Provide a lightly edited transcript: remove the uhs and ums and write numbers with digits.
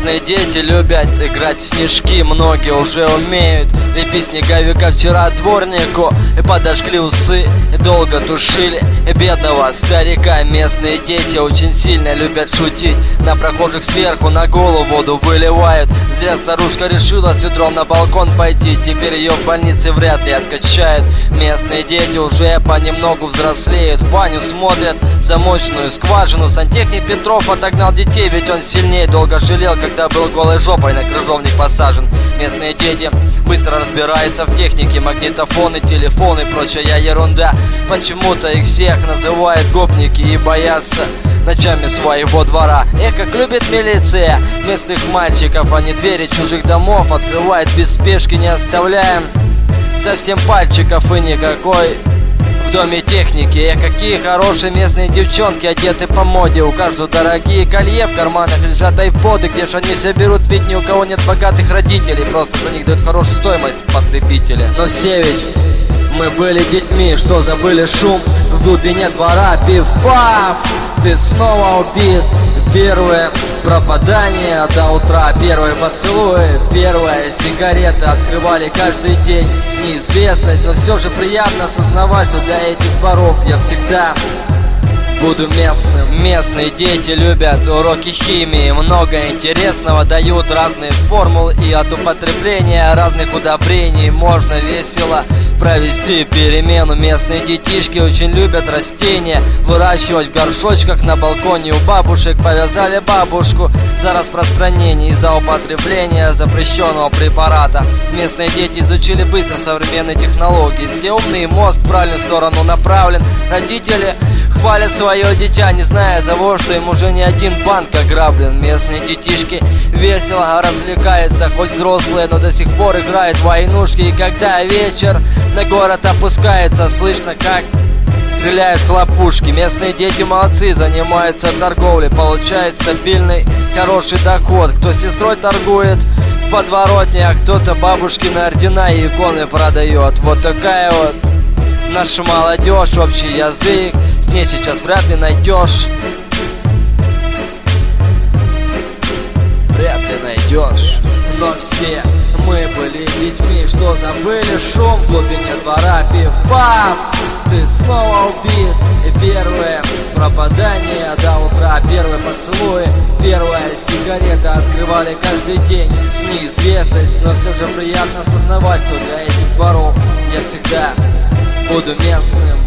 Местные дети любят играть в снежки, многие уже умеют лепить снеговика. Вчера дворнику и подожгли усы, и долго тушили бедного старика. Местные дети очень сильно любят шутить, на прохожих сверху на голову воду выливают. Зря старушка решила с ведром на балкон пойти, теперь ее в больнице вряд ли откачают. Местные дети уже понемногу взрослеют, в баню смотрят замочную скважину. Сантехник Петров отогнал детей, ведь он сильнее. Долго жалел, когда был голой жопой на крыжовник посажен. Местные дети быстро разбираются в технике, магнитофоны, телефоны, прочая ерунда. Почему-то их всех называют гопники и боятся ночами своего двора. Эх, как любит милиция местных мальчиков, они двери чужих домов открывают без спешки, не оставляем совсем пальчиков и никакой в доме техники. Эх, какие хорошие местные девчонки, одеты по моде. У каждого дорогие колье, в карманах лежат айподы. Где ж они все берут, ведь ни у кого нет богатых родителей, просто за них дают хорошую стоимость потребители. Но все ведь мы были детьми, что забыли шум в глубине двора. Пиф-паф, ты снова убит. Первое пропадание до утра, первые поцелуи, первая сигарета открывали каждый день. Неизвестность, но все же приятно осознавать, что для этих дворов я всегда буду местным. Местные дети любят уроки химии, много интересного дают, разные формулы, и от употребления разных удобрений можно весело провести перемену. Местные детишки очень любят растения, выращивать в горшочках на балконе у бабушек. Повязали бабушку за распространение и за употребление запрещенного препарата. Местные дети изучили быстро современные технологии, все умные, мозг в правильную сторону направлен. Родители хвалят свое дитя, не зная того, что им уже не один банк ограблен. Местные детишки весело развлекаются, хоть взрослые, но до сих пор играют в войнушки. И когда вечер на город опускается, слышно, как стреляют хлопушки. Местные дети молодцы, занимаются торговлей, получают стабильный, хороший доход. Кто с сестрой торгует в подворотне, а кто-то бабушкины ордена и иконы продает. Вот такая вот наша молодежь, общий язык с ней сейчас вряд ли найдешь. Вряд ли найдешь. Но все мы были детьми, что забыли шум в глубине двора. Пиф-паф, ты снова убит. И первое пропадание до утра, первые поцелуи, первая сигарета открывали каждый день. Неизвестность, но все же приятно осознавать, что для этих дворов я всегда буду местным.